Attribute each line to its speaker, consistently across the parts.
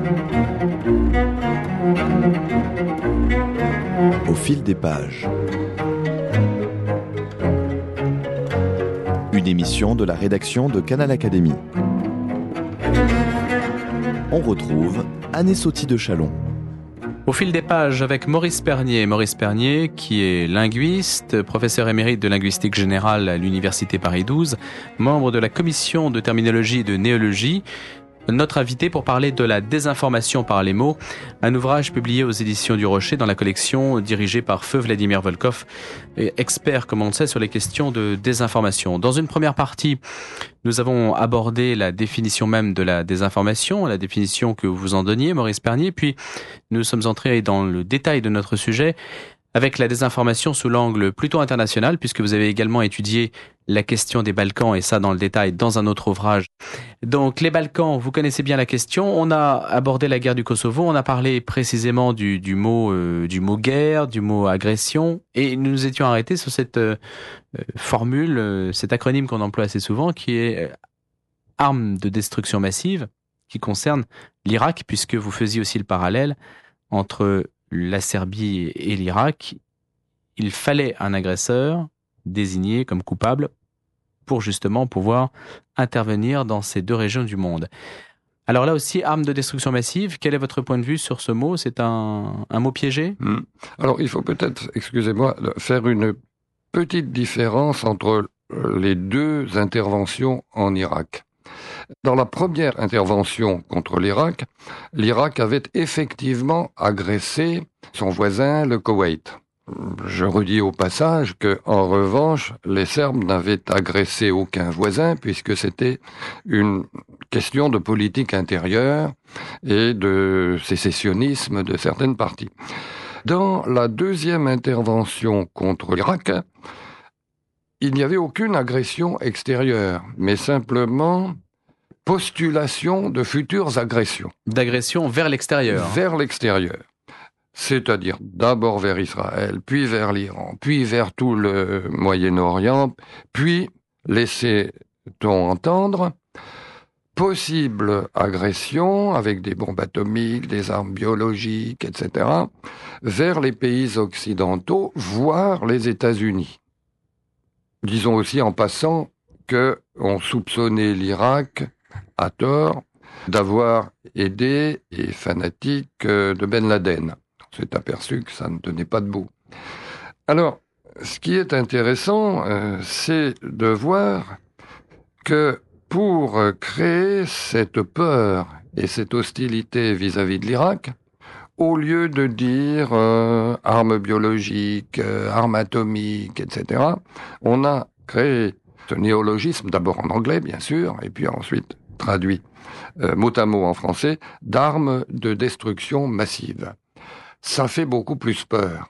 Speaker 1: Au fil des pages. Une émission de la rédaction de Canal Académie. On retrouve Anne Sauty de Chalon.
Speaker 2: Au fil des pages avec Maurice Pernier. Maurice Pernier qui est linguiste, professeur émérite de linguistique générale à l'Université Paris 12, membre de la commission de terminologie et de néologie. Notre invité pour parler de la désinformation par les mots, un ouvrage publié aux éditions du Rocher dans la collection dirigée par feu Vladimir Volkov, expert, comme on le sait, sur les questions de désinformation. Dans une première partie, nous avons abordé la définition même de la désinformation, la définition que vous en donniez, Maurice Pernier, puis nous sommes entrés dans le détail de notre sujet avec la désinformation sous l'angle plutôt international, puisque vous avez également étudié la question des Balkans, et ça dans le détail dans un autre ouvrage. Donc les Balkans, vous connaissez bien la question. On a abordé la guerre du Kosovo, on a parlé précisément du mot guerre, du mot agression, et nous nous étions arrêtés sur cette formule, cet acronyme qu'on emploie assez souvent, qui est arme de destruction massive, qui concerne l'Irak, puisque vous faisiez aussi le parallèle entre la Serbie et l'Irak. Il fallait un agresseur désigné comme coupable pour justement pouvoir intervenir dans ces deux régions du monde. Alors là aussi, arme de destruction massive, quel est votre point de vue sur ce mot ? C'est un mot piégé ?
Speaker 3: Alors il faut peut-être, excusez-moi, faire une petite différence entre les deux interventions en Irak. Dans la première intervention contre l'Irak, l'Irak avait effectivement agressé son voisin, le Koweït. Je redis au passage que, en revanche, les Serbes n'avaient agressé aucun voisin puisque c'était une question de politique intérieure et de sécessionnisme de certaines parties. Dans la deuxième intervention contre l'Irak, il n'y avait aucune agression extérieure, mais simplement postulation de futures agressions.
Speaker 2: D'agression vers l'extérieur.
Speaker 3: Vers l'extérieur. C'est-à-dire d'abord vers Israël, puis vers l'Iran, puis vers tout le Moyen-Orient, puis, laissait-on entendre, possible agression avec des bombes atomiques, des armes biologiques, etc., vers les pays occidentaux, voire les États-Unis. Disons aussi en passant qu'on soupçonnait l'Irak, à tort, d'avoir aidé les fanatiques de Ben Laden. On s'est aperçu que ça ne tenait pas debout. Alors, ce qui est intéressant, c'est de voir que pour créer cette peur et cette hostilité vis-à-vis de l'Irak, au lieu de dire armes biologiques, armes atomiques, etc., on a créé ce néologisme, d'abord en anglais, bien sûr, et puis ensuite traduit mot à mot en français, d'armes de destruction massive. Ça fait beaucoup plus peur.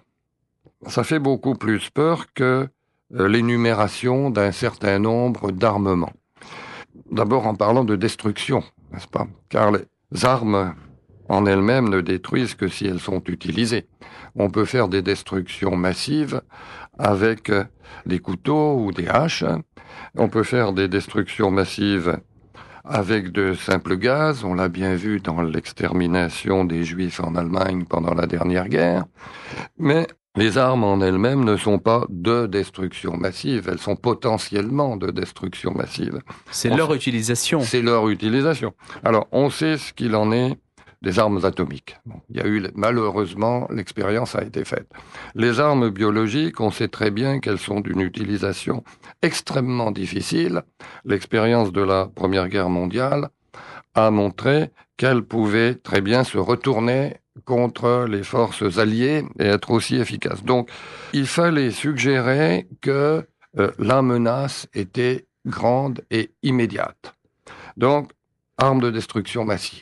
Speaker 3: Ça fait beaucoup plus peur que l'énumération d'un certain nombre d'armements. D'abord en parlant de destruction, n'est-ce pas ? Car les armes en elles-mêmes ne détruisent que si elles sont utilisées. On peut faire des destructions massives avec des couteaux ou des haches. On peut faire des destructions massives avec de simples gaz. On l'a bien vu dans l'extermination des Juifs en Allemagne pendant la dernière guerre. Mais les armes en elles-mêmes ne sont pas de destruction massive. Elles sont potentiellement de destruction massive.
Speaker 2: C'est leur utilisation.
Speaker 3: C'est leur utilisation. Alors, on sait ce qu'il en est des armes atomiques. Bon, il y a eu, malheureusement, l'expérience a été faite. Les armes biologiques, on sait très bien qu'elles sont d'une utilisation extrêmement difficile. L'expérience de la Première Guerre mondiale a montré qu'elles pouvaient très bien se retourner contre les forces alliées et être aussi efficaces. Donc, il fallait suggérer que la menace était grande et immédiate. Donc, armes de destruction massive.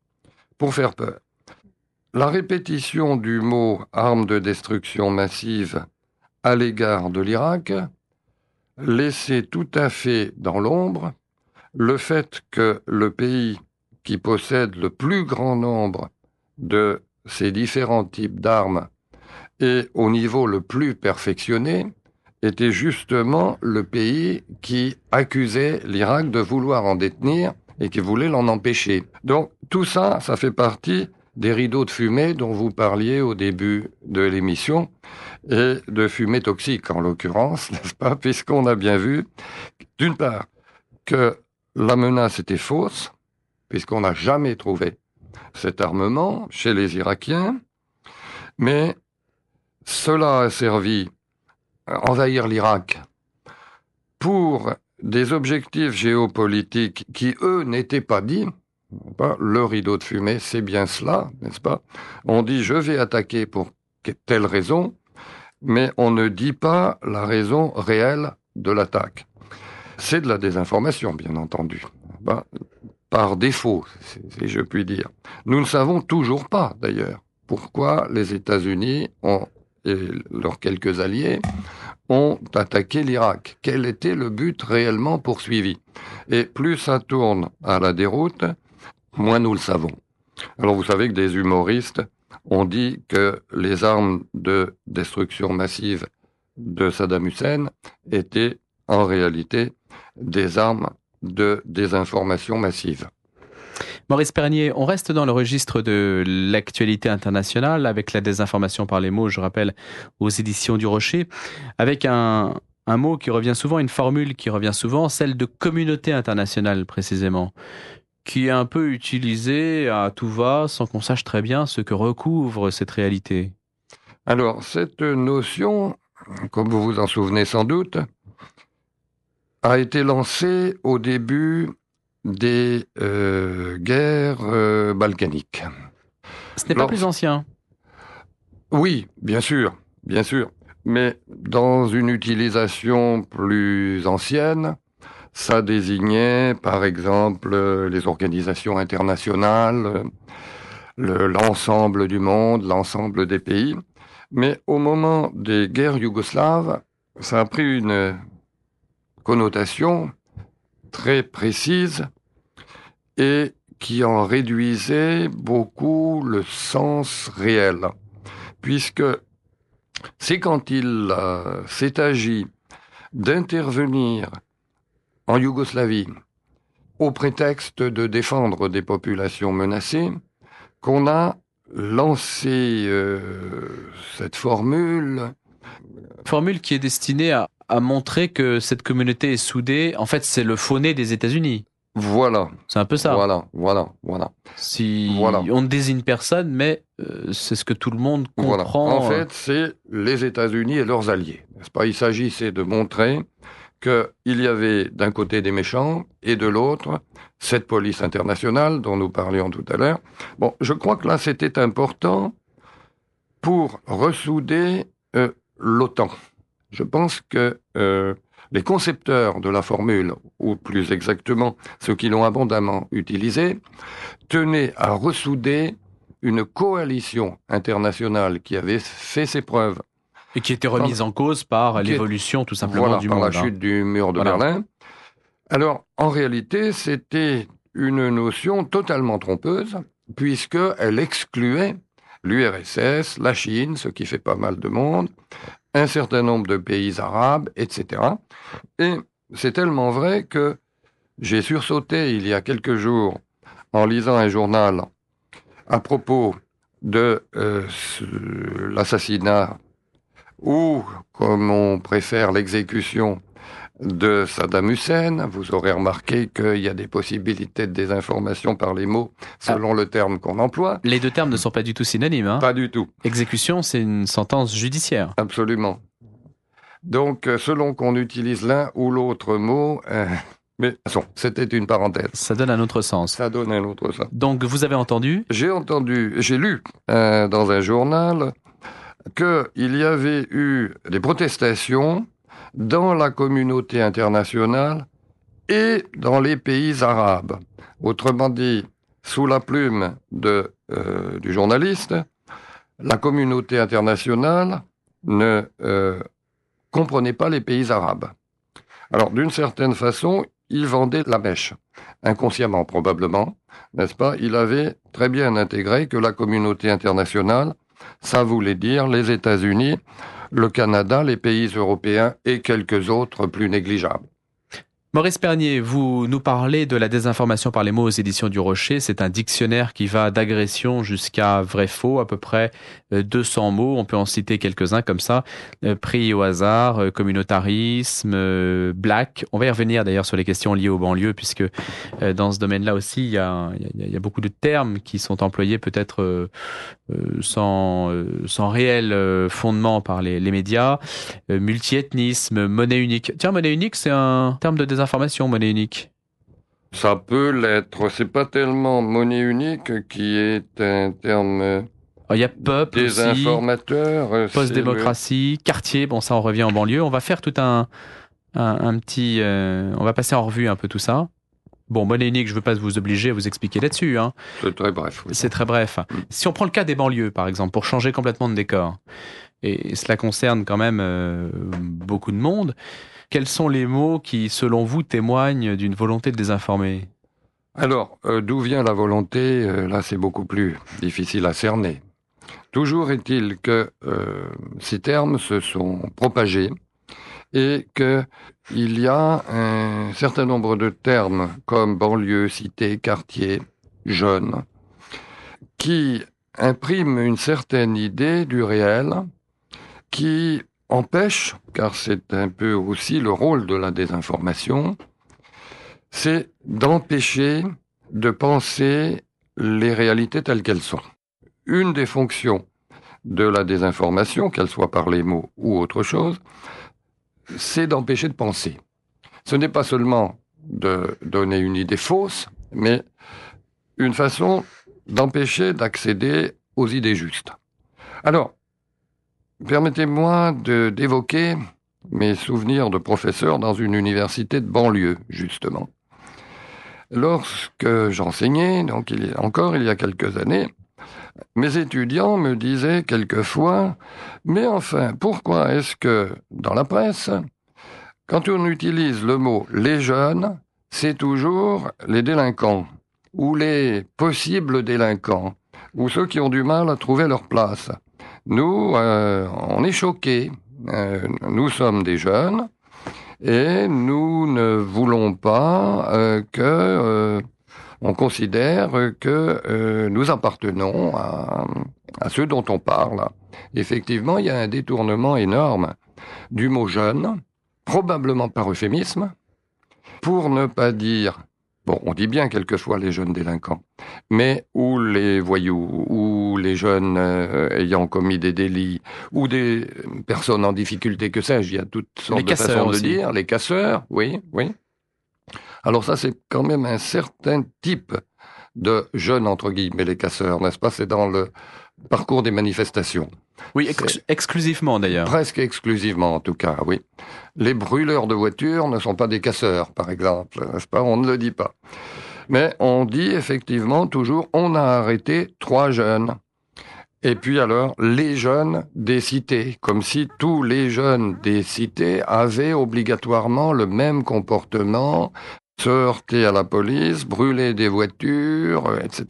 Speaker 3: Pour faire peur. La répétition du mot « arme de destruction massive » à l'égard de l'Irak laissait tout à fait dans l'ombre le fait que le pays qui possède le plus grand nombre de ces différents types d'armes et au niveau le plus perfectionné était justement le pays qui accusait l'Irak de vouloir en détenir et qui voulait l'en empêcher. Donc, tout ça, ça fait partie des rideaux de fumée dont vous parliez au début de l'émission, et de fumée toxique en l'occurrence, n'est-ce pas, puisqu'on a bien vu, d'une part, que la menace était fausse, puisqu'on n'a jamais trouvé cet armement chez les Irakiens, mais cela a servi à envahir l'Irak pour des objectifs géopolitiques qui, eux, n'étaient pas dits. Le rideau de fumée, c'est bien cela, n'est-ce pas? On dit « je vais attaquer pour telle raison », mais on ne dit pas la raison réelle de l'attaque. C'est de la désinformation, bien entendu, par défaut, si je puis dire. Nous ne savons toujours pas, d'ailleurs, pourquoi les États-Unis et leurs quelques alliés ont attaqué l'Irak. Quel était le but réellement poursuivi? Et plus ça tourne à la déroute, moins nous le savons. Alors vous savez que des humoristes ont dit que les armes de destruction massive de Saddam Hussein étaient en réalité des armes de désinformation massive.
Speaker 2: Maurice Pernier, on reste dans le registre de l'actualité internationale avec la désinformation par les mots, je rappelle, aux éditions du Rocher, avec un mot qui revient souvent, une formule qui revient souvent, celle de communauté internationale précisément, qui est un peu utilisée à tout va sans qu'on sache très bien ce que recouvre cette réalité.
Speaker 3: Alors, cette notion, comme vous vous en souvenez sans doute, a été lancée au début des guerres balkaniques.
Speaker 2: Ce n'est pas plus ancien.
Speaker 3: Oui, bien sûr, mais dans une utilisation plus ancienne, ça désignait, par exemple, les organisations internationales, l'ensemble du monde, l'ensemble des pays. Mais au moment des guerres yougoslaves, ça a pris une connotation très précise et qui en réduisait beaucoup le sens réel. Puisque c'est quand il s'est agi d'intervenir en Yougoslavie, au prétexte de défendre des populations menacées, qu'on a lancé cette formule.
Speaker 2: Formule qui est destinée à montrer que cette communauté est soudée. En fait, c'est le faux nez des États-Unis.
Speaker 3: Voilà.
Speaker 2: C'est un peu ça.
Speaker 3: Voilà.
Speaker 2: On ne désigne personne, mais c'est ce que tout le monde comprend.
Speaker 3: Voilà. En fait, c'est les États-Unis et leurs alliés. N'est-ce pas? Il s'agissait de montrer qu'il y avait d'un côté des méchants et de l'autre cette police internationale dont nous parlions tout à l'heure. Bon, je crois que là c'était important pour ressouder l'OTAN. Je pense que les concepteurs de la formule, ou plus exactement ceux qui l'ont abondamment utilisée, tenaient à ressouder une coalition internationale qui avait fait ses preuves.
Speaker 2: Et qui était remise en cause par l'évolution, tout simplement, du monde.
Speaker 3: Par la chute du mur de Berlin. Alors, en réalité, c'était une notion totalement trompeuse, puisqu'elle excluait l'URSS, la Chine, ce qui fait pas mal de monde, un certain nombre de pays arabes, etc. Et c'est tellement vrai que j'ai sursauté il y a quelques jours en lisant un journal à propos de l'assassinat ou, comme on préfère, l'exécution de Saddam Hussein. Vous aurez remarqué qu'il y a des possibilités de désinformation par les mots, selon le terme qu'on emploie.
Speaker 2: Les deux termes ne sont pas du tout synonymes. Hein.
Speaker 3: Pas du tout.
Speaker 2: Exécution, c'est une sentence judiciaire.
Speaker 3: Absolument. Donc, selon qu'on utilise l'un ou l'autre mot... Mais c'était une parenthèse.
Speaker 2: Ça donne un autre sens.
Speaker 3: Ça donne un autre sens.
Speaker 2: Donc, vous avez entendu?
Speaker 3: J'ai lu dans un journal qu'il y avait eu des protestations dans la communauté internationale et dans les pays arabes. Autrement dit, sous la plume du journaliste, la communauté internationale ne comprenait pas les pays arabes. Alors, d'une certaine façon, il vendait la mèche, inconsciemment probablement, n'est-ce pas? Il avait très bien intégré que la communauté internationale, ça voulait dire les États-Unis, le Canada, les pays européens et quelques autres plus négligeables.
Speaker 2: Maurice Pernier, vous nous parlez de la désinformation par les mots aux éditions du Rocher. C'est un dictionnaire qui va d'agression jusqu'à vrai-faux, à peu près 200 mots. On peut en citer quelques-uns comme ça, pris au hasard, communautarisme, black. On va y revenir d'ailleurs sur les questions liées aux banlieues, puisque dans ce domaine-là aussi, il y a beaucoup de termes qui sont employés peut-être sans réel fondement par les médias. Multiethnisme, monnaie unique. Tiens, monnaie unique, c'est un terme de désinformation, monnaie unique.
Speaker 3: Ça peut l'être. C'est pas tellement monnaie unique qui est un terme
Speaker 2: Il y a peuple aussi,
Speaker 3: désinformateur.
Speaker 2: post-démocratie, quartier. Bon, ça, on revient en banlieue. On va faire tout un petit... on va passer en revue un peu tout ça. Bon, monnaie unique, je ne veux pas vous obliger à vous expliquer là-dessus. Hein.
Speaker 3: C'est très bref. Oui.
Speaker 2: C'est très bref. Si on prend le cas des banlieues, par exemple, pour changer complètement de décor, et cela concerne quand même beaucoup de monde, quels sont les mots qui, selon vous, témoignent d'une volonté de désinformer ?
Speaker 3: Alors, d'où vient la volonté ? Là, c'est beaucoup plus difficile à cerner. Toujours est-il que ces termes se sont propagés et qu'il y a un certain nombre de termes comme banlieue, cité, quartier, jeune, qui impriment une certaine idée du réel, qui empêche, car c'est un peu aussi le rôle de la désinformation, c'est d'empêcher de penser les réalités telles qu'elles sont. Une des fonctions de la désinformation, qu'elle soit par les mots ou autre chose, c'est d'empêcher de penser. Ce n'est pas seulement de donner une idée fausse, mais une façon d'empêcher d'accéder aux idées justes. Alors, permettez-moi d'évoquer mes souvenirs de professeur dans une université de banlieue, justement. Lorsque j'enseignais, donc il y a quelques années, mes étudiants me disaient quelquefois « Mais enfin, pourquoi est-ce que, dans la presse, quand on utilise le mot « les jeunes », c'est toujours les délinquants, ou les possibles délinquants, ou ceux qui ont du mal à trouver leur place. Nous, on est choqués. Nous sommes des jeunes, et nous ne voulons pas on considère que nous appartenons à ceux dont on parle. Effectivement, il y a un détournement énorme du mot « jeune », probablement par euphémisme, pour ne pas dire, bon, on dit bien quelquefois les jeunes délinquants, mais ou les voyous, ou les jeunes ayant commis des délits, ou des personnes en difficulté, que sais-je, il y a toutes sortes de façons de le dire, les casseurs, oui. Alors ça, c'est quand même un certain type de jeunes, entre guillemets, les casseurs, n'est-ce pas ? C'est dans le parcours des manifestations.
Speaker 2: Oui, exclusivement d'ailleurs.
Speaker 3: Presque exclusivement, en tout cas, oui. Les brûleurs de voitures ne sont pas des casseurs, par exemple, n'est-ce pas ? On ne le dit pas. Mais on dit effectivement toujours, on a arrêté 3 jeunes. Et puis alors, les jeunes des cités, comme si tous les jeunes des cités avaient obligatoirement le même comportement, se heurter à la police, brûler des voitures, etc.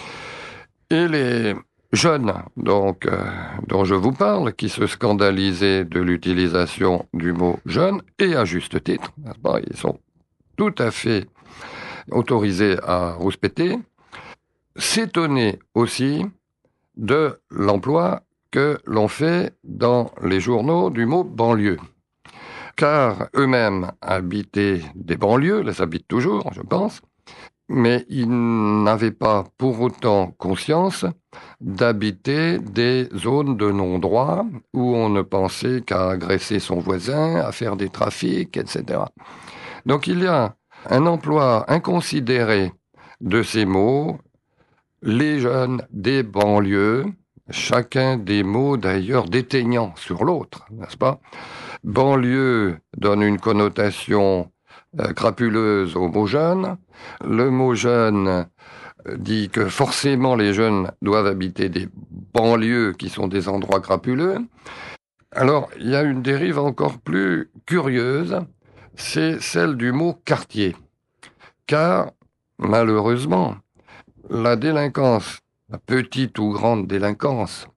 Speaker 3: Et les jeunes, donc, dont je vous parle, qui se scandalisaient de l'utilisation du mot « jeune », et à juste titre, n'est-ce pas ? Ils sont tout à fait autorisés à rouspéter, s'étonnaient aussi de l'emploi que l'on fait dans les journaux du mot « banlieue ». Car eux-mêmes habitaient des banlieues, les habitent toujours, je pense, mais ils n'avaient pas pour autant conscience d'habiter des zones de non-droit où on ne pensait qu'à agresser son voisin, à faire des trafics, etc. Donc il y a un emploi inconsidéré de ces mots, les jeunes des banlieues, chacun des mots d'ailleurs déteignant sur l'autre, n'est-ce pas ? Banlieue donne une connotation crapuleuse au mot jeune. Le mot jeune dit que forcément les jeunes doivent habiter des banlieues qui sont des endroits crapuleux. Alors, il y a une dérive encore plus curieuse, c'est celle du mot quartier. Car, malheureusement, la délinquance, la petite ou grande délinquance,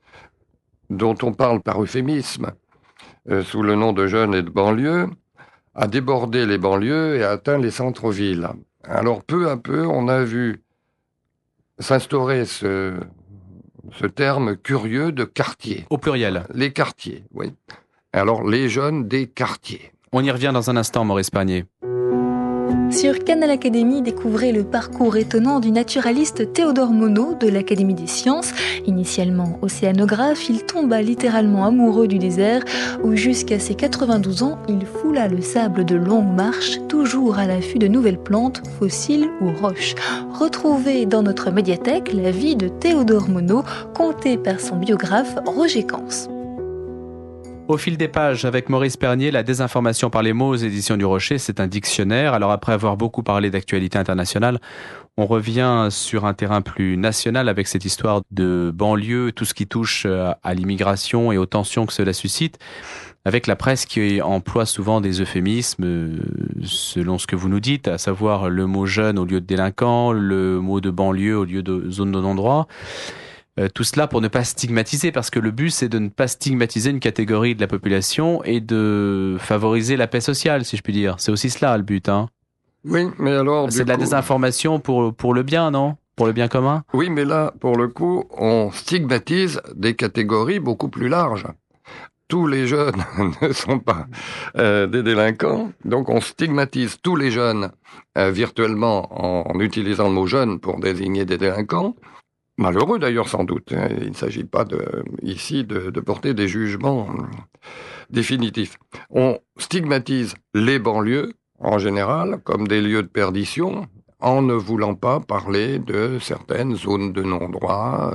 Speaker 3: dont on parle par euphémisme, sous le nom de jeunes et de banlieue, a débordé les banlieues et a atteint les centres-villes. Alors peu à peu, on a vu s'instaurer ce terme curieux de quartier.
Speaker 2: Au pluriel.
Speaker 3: Les quartiers, oui. Alors les jeunes des quartiers.
Speaker 2: On y revient dans un instant, Maurice Pernier.
Speaker 4: Sur Canal Académie, découvrez le parcours étonnant du naturaliste Théodore Monod de l'Académie des sciences. Initialement océanographe, il tomba littéralement amoureux du désert où jusqu'à ses 92 ans, il foula le sable de longues marches, toujours à l'affût de nouvelles plantes, fossiles ou roches. Retrouvez dans notre médiathèque la vie de Théodore Monod, contée par son biographe Roger Cans.
Speaker 2: Au fil des pages, avec Maurice Pernier, la désinformation par les mots aux éditions du Rocher, c'est un dictionnaire. Alors après avoir beaucoup parlé d'actualité internationale, on revient sur un terrain plus national avec cette histoire de banlieue, tout ce qui touche à l'immigration et aux tensions que cela suscite, avec la presse qui emploie souvent des euphémismes selon ce que vous nous dites, à savoir le mot jeune au lieu de délinquant, le mot de banlieue au lieu de zone de non-droit. Tout cela pour ne pas stigmatiser, parce que le but c'est de ne pas stigmatiser une catégorie de la population et de favoriser la paix sociale, si je puis dire. C'est aussi cela le but, hein.
Speaker 3: Oui, mais alors...
Speaker 2: C'est de la désinformation pour le bien, non ? Pour le bien commun ?
Speaker 3: Oui, mais là, pour le coup, on stigmatise des catégories beaucoup plus larges. Tous les jeunes ne sont pas des délinquants, donc on stigmatise tous les jeunes virtuellement en utilisant le mot « jeune » pour désigner des délinquants. Malheureux d'ailleurs sans doute. Il ne s'agit pas ici de porter des jugements définitifs. On stigmatise les banlieues en général comme des lieux de perdition en ne voulant pas parler de certaines zones de non-droit,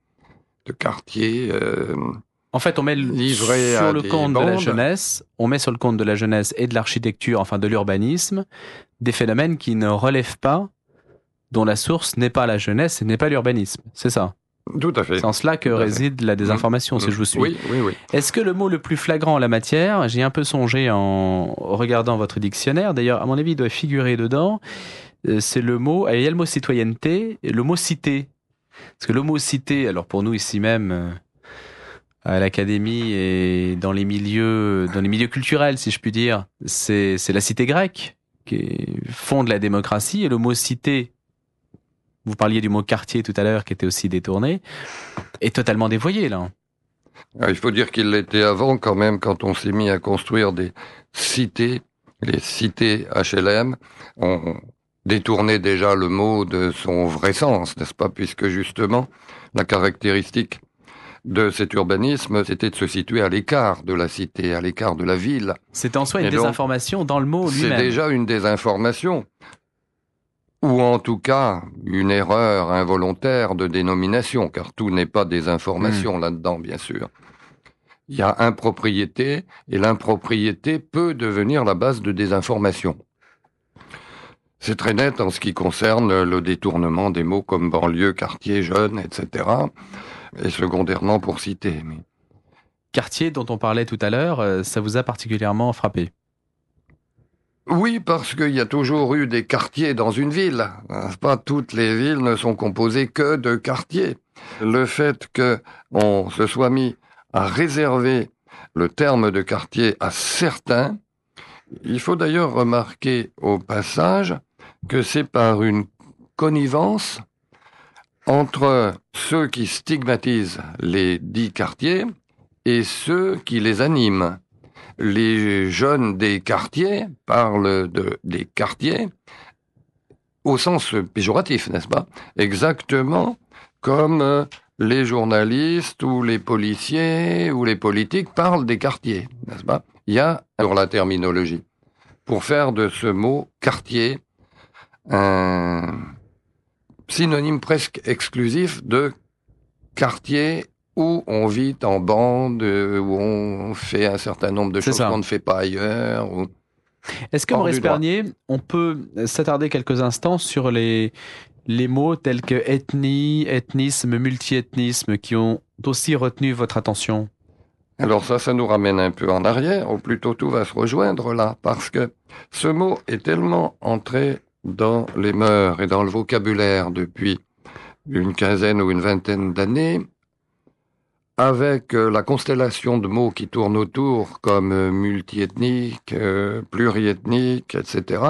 Speaker 3: de quartiers.
Speaker 2: En fait, on met sur le compte de la jeunesse, on met sur le compte de la jeunesse et de l'architecture, enfin de l'urbanisme, des phénomènes qui ne relèvent pas, dont la source n'est pas la jeunesse et n'est pas l'urbanisme. C'est ça.
Speaker 3: Tout à fait.
Speaker 2: C'est en cela que réside la désinformation, si je vous suis.
Speaker 3: Oui.
Speaker 2: Est-ce que le mot le plus flagrant en la matière, j'y ai un peu songé en regardant votre dictionnaire, d'ailleurs, à mon avis, il doit figurer dedans, c'est le mot, il y a le mot citoyenneté et le mot cité. Parce que le mot cité, alors pour nous ici même, à l'académie et dans les milieux culturels, si je puis dire, c'est la cité grecque qui fonde la démocratie, et le mot cité, vous parliez du mot quartier tout à l'heure qui était aussi détourné, est totalement dévoyé là.
Speaker 3: Il faut dire qu'il l'était avant quand même, quand on s'est mis à construire des cités, les cités HLM, on détournait déjà le mot de son vrai sens, n'est-ce pas, puisque justement la caractéristique de cet urbanisme, c'était de se situer à l'écart de la cité, à l'écart de la ville.
Speaker 2: C'est en soi une désinformation dans le mot lui-même.
Speaker 3: C'est déjà une désinformation, ou en tout cas une erreur involontaire de dénomination, car tout n'est pas désinformation là-dedans, bien sûr. Il y a impropriété, et l'impropriété peut devenir la base de désinformation. C'est très net en ce qui concerne le détournement des mots comme banlieue, quartier, jeune, etc., et secondairement pour citer. Mais...
Speaker 2: Quartier dont on parlait tout à l'heure, ça vous a particulièrement frappé ?
Speaker 3: Oui, parce qu'il y a toujours eu des quartiers dans une ville. Pas toutes les villes ne sont composées que de quartiers. Le fait qu'on se soit mis à réserver le terme de quartier à certains, il faut d'ailleurs remarquer au passage que c'est par une connivence entre ceux qui stigmatisent les dits quartiers et ceux qui les animent. Les jeunes des quartiers parlent des quartiers au sens péjoratif, n'est-ce pas ? Exactement comme les journalistes ou les policiers ou les politiques parlent des quartiers, n'est-ce pas ? Il y a sur la terminologie pour faire de ce mot quartier un synonyme presque exclusif de quartier où on vit en bande, où on fait un certain nombre de choses qu'on ne fait pas ailleurs.
Speaker 2: Est-ce que, Maurice Pernier, on peut s'attarder quelques instants sur les mots tels que ethnie, ethnisme, multiethnisme, qui ont aussi retenu votre attention ?
Speaker 3: Alors ça nous ramène un peu en arrière, ou plutôt tout va se rejoindre là, parce que ce mot est tellement entré dans les mœurs et dans le vocabulaire depuis une quinzaine ou une vingtaine d'années, avec la constellation de mots qui tournent autour, comme multiethnique, pluriethnique, etc.,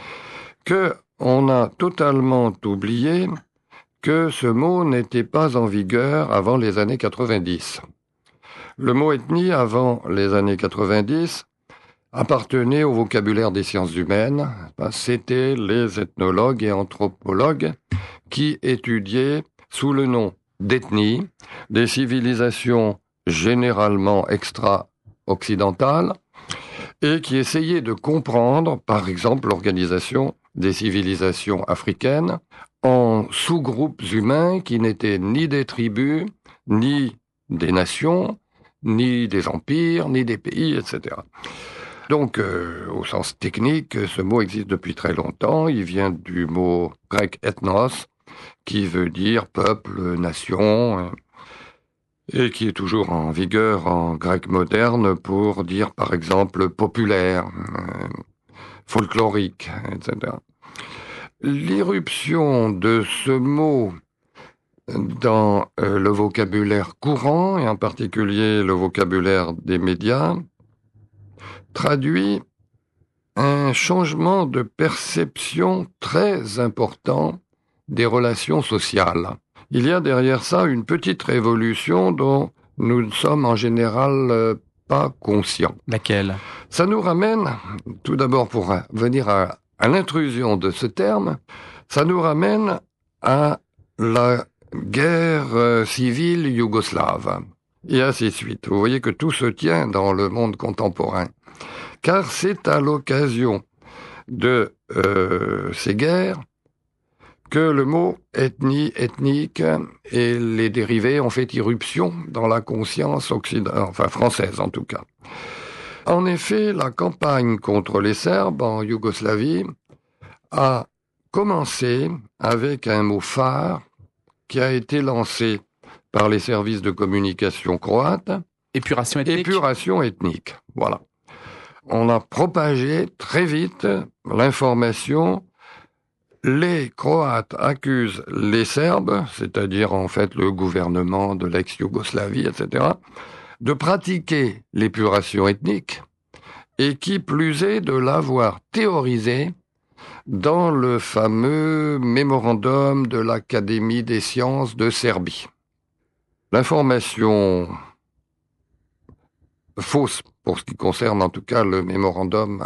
Speaker 3: qu'on a totalement oublié que ce mot n'était pas en vigueur avant les années 90. Le mot ethnie, avant les années 90, appartenait au vocabulaire des sciences humaines. C'était les ethnologues et anthropologues qui étudiaient sous le nom d'ethnie des civilisations généralement extra-occidentales et qui essayaient de comprendre, par exemple, l'organisation des civilisations africaines en sous-groupes humains qui n'étaient ni des tribus, ni des nations, ni des empires, ni des pays, etc. Donc, au sens technique, ce mot existe depuis très longtemps. Il vient du mot grec ethnos, qui veut dire peuple, nation, et qui est toujours en vigueur en grec moderne pour dire, par exemple, populaire, folklorique, etc. L'irruption de ce mot dans le vocabulaire courant, et en particulier le vocabulaire des médias, traduit un changement de perception très important des relations sociales. Il y a derrière ça une petite révolution dont nous ne sommes en général pas conscients.
Speaker 2: Laquelle ?
Speaker 3: Ça nous ramène, tout d'abord pour venir à l'intrusion de ce terme, ça nous ramène à la guerre civile yougoslave, et ainsi de suite. Vous voyez que tout se tient dans le monde contemporain, car c'est à l'occasion de ces guerres que le mot ethnie, ethnique et les dérivés ont fait irruption dans la conscience française en tout cas. En effet, la campagne contre les Serbes en Yougoslavie a commencé avec un mot phare qui a été lancé par les services de communication croates.
Speaker 2: Épuration ethnique.
Speaker 3: Épuration ethnique, voilà. On a propagé très vite l'information. Les Croates accusent les Serbes, c'est-à-dire en fait le gouvernement de l'ex-Yougoslavie, etc., de pratiquer l'épuration ethnique, et qui plus est de l'avoir théorisée dans le fameux mémorandum de l'Académie des sciences de Serbie. L'information fausse, pour ce qui concerne en tout cas le mémorandum,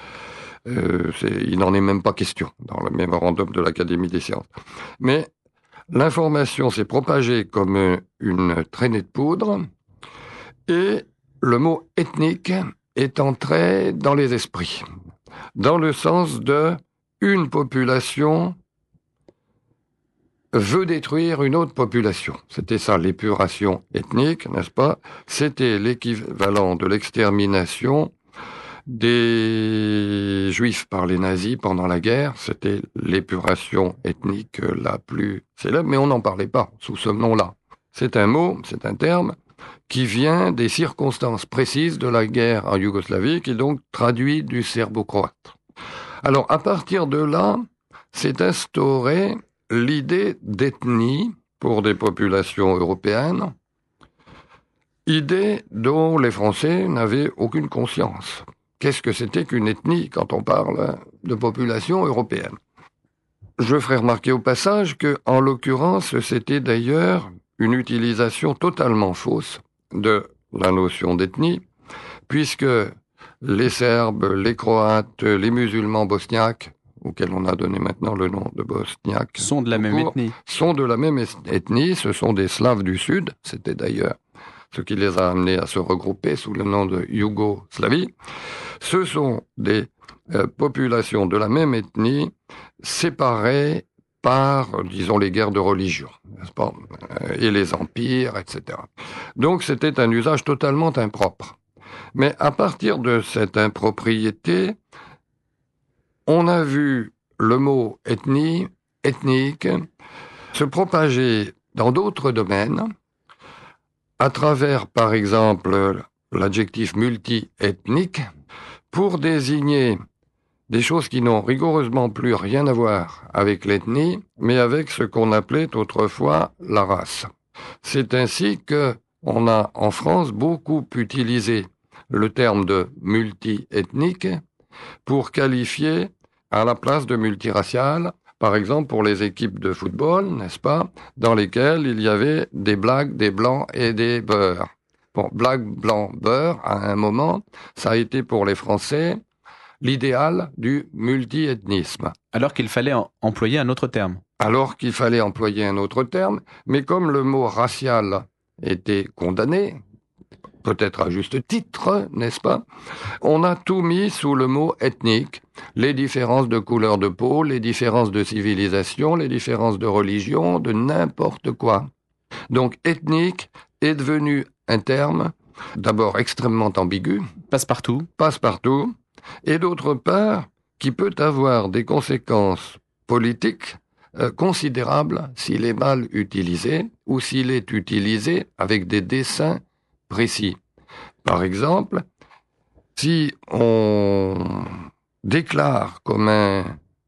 Speaker 3: il n'en est même pas question dans le mémorandum de l'Académie des sciences. Mais l'information s'est propagée comme une traînée de poudre, et le mot ethnique est entré dans les esprits, dans le sens de une population veut détruire une autre population. C'était ça, l'épuration ethnique, n'est-ce pas? C'était l'équivalent de l'extermination des Juifs par les nazis pendant la guerre. C'était l'épuration ethnique la plus célèbre, mais on n'en parlait pas sous ce nom-là. C'est un mot, c'est un terme qui vient des circonstances précises de la guerre en Yougoslavie, qui est donc traduit du serbo-croate. Alors, à partir de là, s'est instaurée l'idée d'ethnie pour des populations européennes, idée dont les Français n'avaient aucune conscience. Qu'est-ce que c'était qu'une ethnie quand on parle de population européenne? Je ferai remarquer au passage que, en l'occurrence, c'était d'ailleurs une utilisation totalement fausse de la notion d'ethnie, puisque les Serbes, les Croates, les musulmans bosniaques, auxquels on a donné maintenant le nom de bosniaques,
Speaker 2: sont de la même ethnie.
Speaker 3: Sont de la même ethnie, ce sont des Slaves du Sud, c'était d'ailleurs ce qui les a amenés à se regrouper sous le nom de Yougoslavie. Ce sont des populations de la même ethnie, séparées par, disons, les guerres de religion, n'est-ce pas, et les empires, etc. Donc c'était un usage totalement impropre. Mais à partir de cette impropriété, on a vu le mot ethnie, ethnique, se propager dans d'autres domaines, à travers, par exemple, l'adjectif multi-ethnique, pour désigner des choses qui n'ont rigoureusement plus rien à voir avec l'ethnie, mais avec ce qu'on appelait autrefois la race. C'est ainsi que on a en France beaucoup utilisé le terme de multi-ethnique pour qualifier à la place de multiracial, par exemple pour les équipes de football, n'est-ce pas, dans lesquelles il y avait des blacks, des blancs et des beurs. Bon, black, blanc, beurre, à un moment, ça a été pour les Français l'idéal du multi-ethnisme.
Speaker 2: Alors qu'il fallait employer un autre terme.
Speaker 3: Alors qu'il fallait employer un autre terme, mais comme le mot racial était condamné, peut-être à juste titre, n'est-ce pas, on a tout mis sous le mot ethnique, les différences de couleur de peau, les différences de civilisation, les différences de religion, de n'importe quoi. Donc ethnique est devenu un terme d'abord extrêmement ambigu,
Speaker 2: Passe-partout,
Speaker 3: et d'autre part qui peut avoir des conséquences politiques considérables s'il est mal utilisé ou s'il est utilisé avec des desseins précis. Par exemple, si on déclare comme un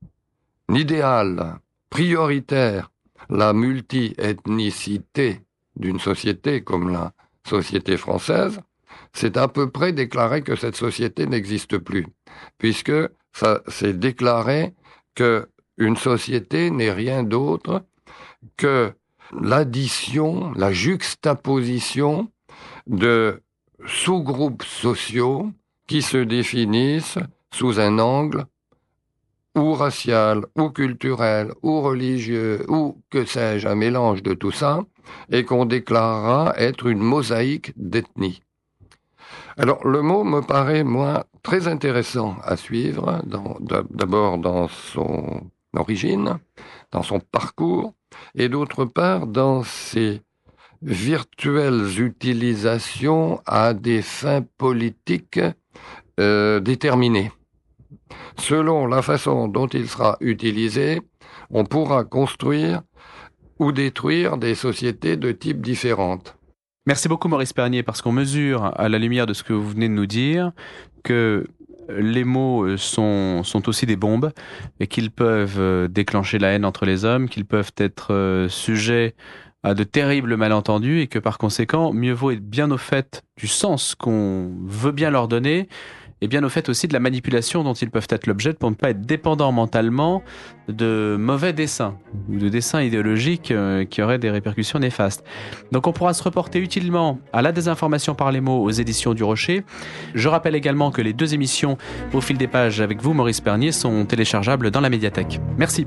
Speaker 3: idéal prioritaire la multi-ethnicité d'une société comme la société française, c'est à peu près déclarer que cette société n'existe plus, puisque ça c'est déclarer que une société n'est rien d'autre que l'addition, la juxtaposition de sous-groupes sociaux qui se définissent sous un angle ou racial, ou culturel, ou religieux, ou que sais-je, un mélange de tout ça, et qu'on déclarera être une mosaïque d'ethnie. Alors, le mot me paraît, moi, très intéressant à suivre, d'abord dans son origine, dans son parcours, et d'autre part dans ses virtuelles utilisations à des fins politiques déterminées. Selon la façon dont il sera utilisé, on pourra construire ou détruire des sociétés de types différentes.
Speaker 2: Merci beaucoup Maurice Pernier, parce qu'on mesure à la lumière de ce que vous venez de nous dire que les mots sont aussi des bombes et qu'ils peuvent déclencher la haine entre les hommes, qu'ils peuvent être sujets à de terribles malentendus et que par conséquent, mieux vaut être bien au fait du sens qu'on veut bien leur donner et bien au fait aussi de la manipulation dont ils peuvent être l'objet pour ne pas être dépendants mentalement de mauvais dessins ou de dessins idéologiques qui auraient des répercussions néfastes. Donc on pourra se reporter utilement à la désinformation par les mots aux éditions du Rocher. Je rappelle également que les 2 émissions Au fil des pages avec vous, Maurice Pernier, sont téléchargeables dans la médiathèque. Merci.